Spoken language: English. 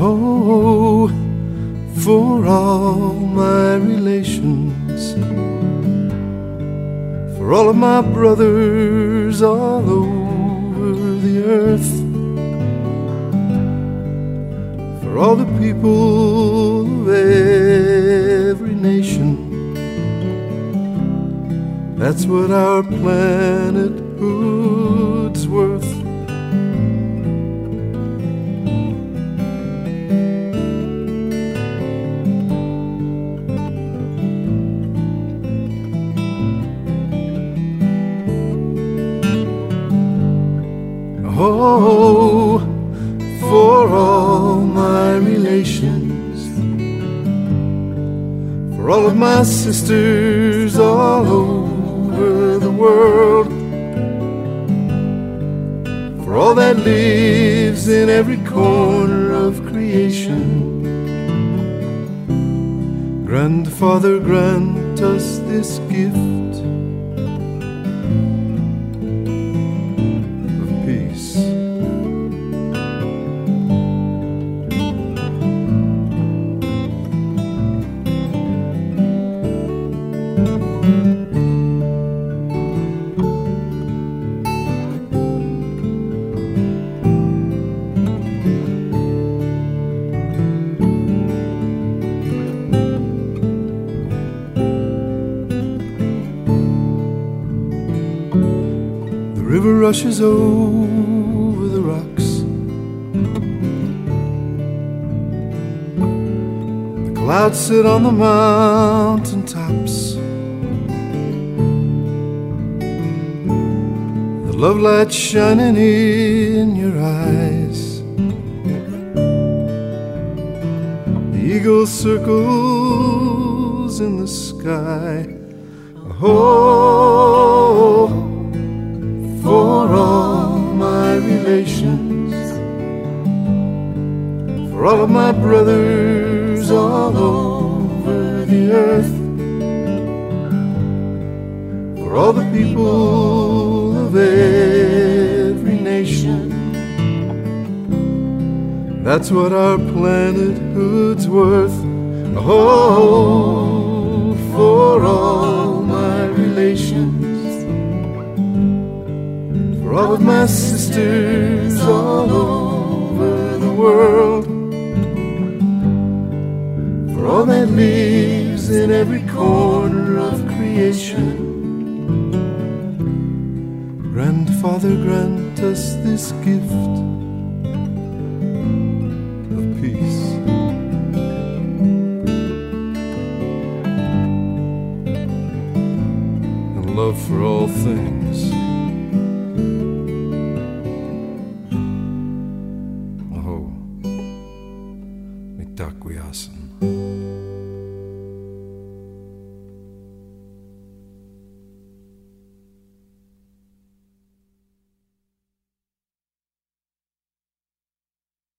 Oh, for all my relations, for all of my brothers all over the earth, for all the people of every nation. That's what our planet Hood's worth. Oh, for all my relations, for all of my sisters all over the world, for all that lives in every corner of creation. Grandfather, grant us this gift of peace. The river rushes over the rocks, the clouds sit on the mountain tops, the love light shining in your eyes, the eagle circles in the sky. Oh, for all my relations, for all of my brothers all over the earth, for all the people of every nation. That's what our planet Hood's worth. Oh, for all my relations, for all of my sisters all over the world, for all that lives in every corner of creation. Grandfather, grant us this gift of peace. And love for all things. Aho, mitakuyasan.